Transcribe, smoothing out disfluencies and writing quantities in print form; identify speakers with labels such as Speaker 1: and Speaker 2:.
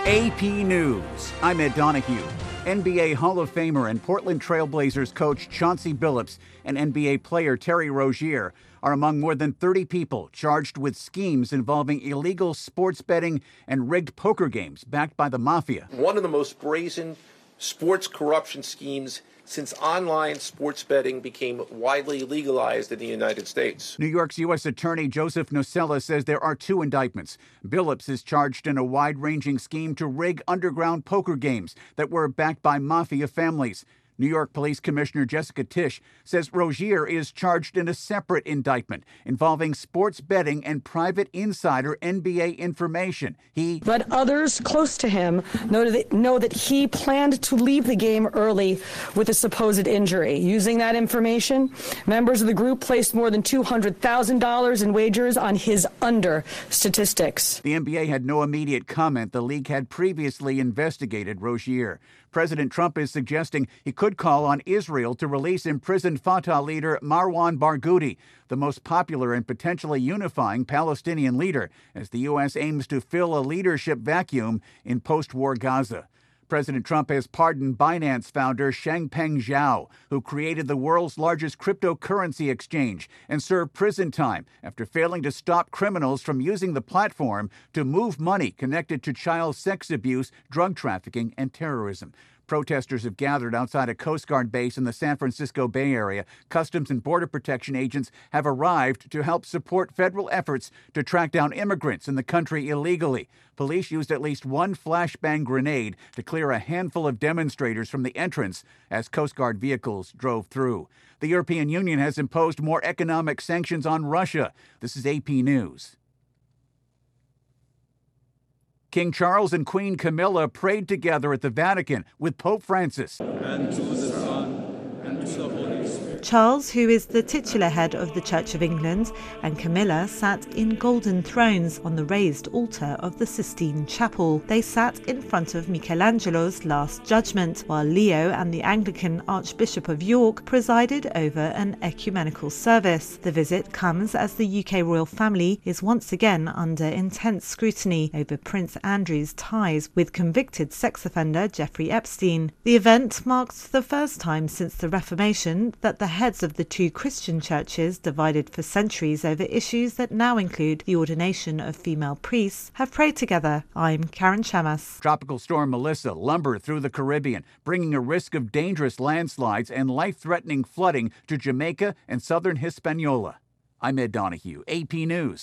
Speaker 1: AP News. I'm Ed Donahue. NBA Hall of Famer and Portland Trail Blazers coach Chauncey Billups and NBA player Terry Rozier are among more than 30 people charged with schemes involving illegal sports betting and rigged poker games backed by the mafia.
Speaker 2: One of the most brazen sports corruption schemes since online sports betting became widely legalized in the United States.
Speaker 1: New York's U.S. Attorney Joseph Nocella says there are 2 indictments. Billups is charged in a wide-ranging scheme to rig underground poker games that were backed by mafia families. New York Police Commissioner Jessica Tisch says Rozier is charged in a separate indictment involving sports betting and private insider NBA information.
Speaker 3: But others close to him know that he planned to leave the game early with a supposed injury. Using that information, members of the group placed more than $200,000 in wagers on his under statistics.
Speaker 1: The NBA had no immediate comment. The league had previously investigated Rozier. President Trump is suggesting he could call on Israel to release imprisoned Fatah leader Marwan Barghouti, the most popular and potentially unifying Palestinian leader, as the U.S. aims to fill a leadership vacuum in post-war Gaza. President Trump has pardoned Binance founder Changpeng Zhao, who created the world's largest cryptocurrency exchange and served prison time after failing to stop criminals from using the platform to move money connected to child sex abuse, drug trafficking, and terrorism. Protesters have gathered outside a Coast Guard base in the San Francisco Bay Area. Customs and Border Protection agents have arrived to help support federal efforts to track down immigrants in the country illegally. Police used at least one flashbang grenade to clear a handful of demonstrators from the entrance as Coast Guard vehicles drove through. The European Union has imposed more economic sanctions on Russia. This is AP News. King Charles and Queen Camilla prayed together at the Vatican with Pope Francis.
Speaker 4: And to the Son, and to the Holy Spirit.
Speaker 5: Charles, who is the titular head of the Church of England, and Camilla sat in golden thrones on the raised altar of the Sistine Chapel. They sat in front of Michelangelo's Last Judgment, while Leo and the Anglican Archbishop of York presided over an ecumenical service. The visit comes as the UK royal family is once again under intense scrutiny over Prince Andrew's ties with convicted sex offender Jeffrey Epstein. The event marks the first time since the Reformation that the heads of the 2 Christian churches, divided for centuries over issues that now include the ordination of female priests, have prayed together. I'm Karen Chamas.
Speaker 1: Tropical storm Melissa lumbered through the Caribbean, bringing a risk of dangerous landslides and life-threatening flooding to Jamaica and southern Hispaniola. I'm Ed Donahue, AP News.